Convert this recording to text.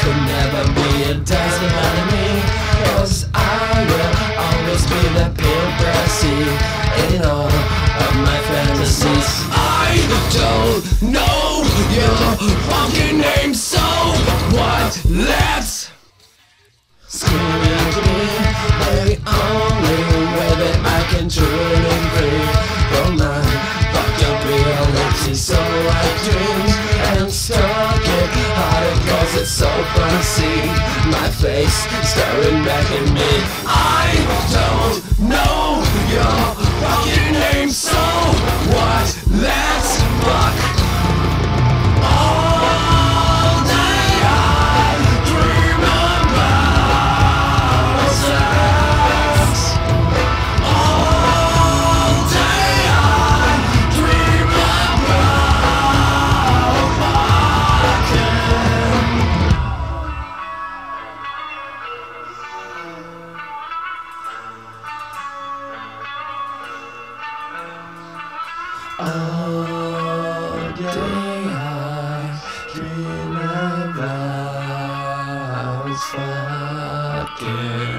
could never be a doesn't matter me, 'cause I will always be the pimp I see in all of my fantasies. I don't know your fucking name, so what? Let's scream at me. The only way that I can truly free from my fucked up reality. So I dreamed and stuck it harder, 'cause it's so fun to see my face staring back at me. I don't know your fucking name, so what? Let's fuck. All day I dream about sex. All day I dream about fucking. All day I dream about fucking.